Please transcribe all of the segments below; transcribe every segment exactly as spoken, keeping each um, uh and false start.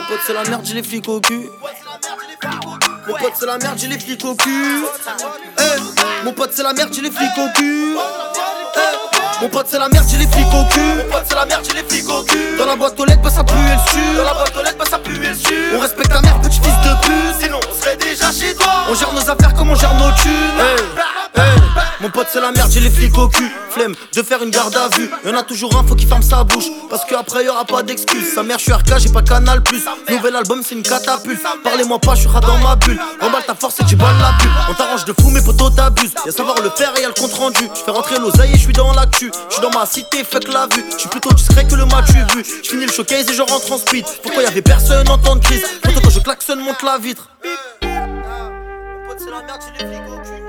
pote c'est la merde, j'ai les flics au cul. Mon pote c'est la merde, j'ai les flics au cul. Hey, mon pote c'est la merde, j'ai les flics au cul. Hey, mon pote c'est la merde, j'ai les flics au cul. Mon pote c'est la merde, j'ai les flics au cul. Dans la boîte aux lettres, bah ça pue et le su. Dans la boîte aux lettres, bah ça pue et le su. On respecte ta mère, petit fils de pute. Sinon on serait déjà chez toi. On gère nos affaires comme on gère nos thunes. Hey, hey, mon pote c'est la merde, j'ai les flics au cul. Flemme de faire une garde à vue. Y'en a toujours un, faut qu'il ferme sa bouche. Parce qu'après y'aura pas d'excuses. Sa mère, je suis R K, j'ai pas Canal plus. Nouvel album, c'est une catapulte. Parlez-moi pas, je suis rat dans ma bulle. Remballe ta force et tu balles la bulle. On t'arrange de fou, mais poteau t'abuse. Y'a savoir le faire et y'a le compte rendu. J'fais rentrer l'oseille et j'suis dans l'actu. J'suis dans ma cité, fuck la vue. J'suis plutôt discret que le match vu. J'finis le showcase et je rentre en speed. Pourquoi y'avait personne en temps de crise? Pourtant quand je klaxonne, monte la vitre. Mon pote, c'est la merde, j'ai les flics au cul.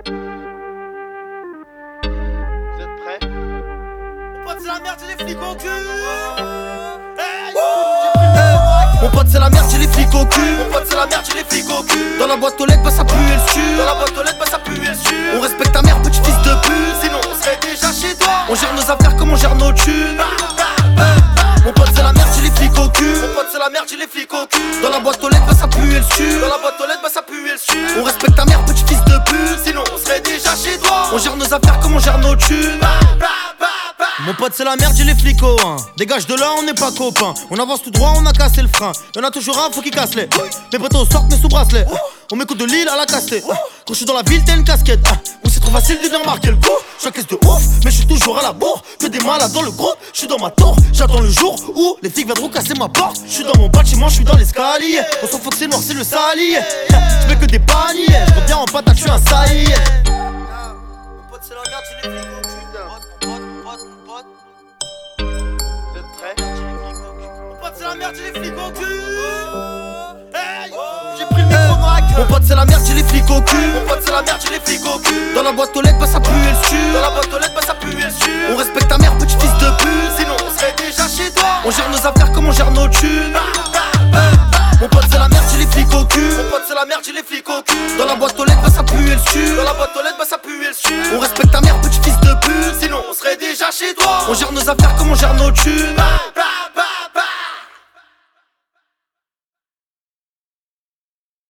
Vous êtes prêts? Mon pote, c'est la merde, j'ai les flics au cul. Mon pote c'est la merde, j'ai les flics au cul. Mon pote c'est la merde, j'ai les flics au cul. Dans la boîte aux lettres, bah ça pue et le su. Dans la boîte aux lettres, bah ça pue et le su. On respecte ta mère, petit fils de pute. Sinon on serait déjà chez toi. On gère nos affaires comme on gère nos thunes. Hey, mon pote c'est la merde, j'ai les flics au cul. Mon pote c'est la merde, j'ai les flics au cul. Dans la boîte aux lettres, bah ça pue et le su. Dans la boîte aux lettres, bah ça pue et le su. On respecte ta mère, petit fils de pute. Sinon on serait déjà chez toi. On gère nos affaires comme on gère nos thunes. Mon pote c'est la merde, j'ai les flics au hein. Dégage de là, on n'est pas copains. On avance tout droit, on a cassé le frein. Y'en a toujours un, faut qu'il casse les. Mes potos sortent mes sous bracelets. On m'écoute de Lille à la castée. Quand je suis dans la ville, t'as une casquette. Où c'est trop facile de bien marquer le coup. J'encaisse de ouf, mais je suis toujours à la bourre. Que des malades dans le groupe, je suis dans ma tour. J'attends le jour où les flics viendront casser ma porte. Je suis dans mon bâtiment, je suis dans l'escalier. On s'en fout que c'est noir, c'est le salier. Je mets que des paniers. Je reviens en patate, je suis un saillie. Mon pote c'est la merde, j'ai les flics au cul. C'est la merde, j'ai les flics au cul. Hey, j'ai pris le micro dans la gueule. Mon pote c'est la merde, j'ai les flics au cul. Mon pote c'est la merde, j'ai les flics au cul. Dans la boîte aux lettres, bah ça pue et le su. Dans la boîte aux lettres, bah ça pue et le su. On respecte ta mère, petit fils de pute. Sinon on serait déjà chez toi. On gère nos affaires comme on gère nos thunes. Hey, mon pote c'est la merde, j'ai les flics au cul. Mon pote c'est la merde, j'ai les flics au cul. Dans la boîte aux lettres, bah ça pue et le su. Dans la boîte aux lettres, bah ça pue et le su. On respecte ta mère, petit fils de pute. Sinon on serait déjà chez toi. On gère nos affaires comme on gère nos thunes.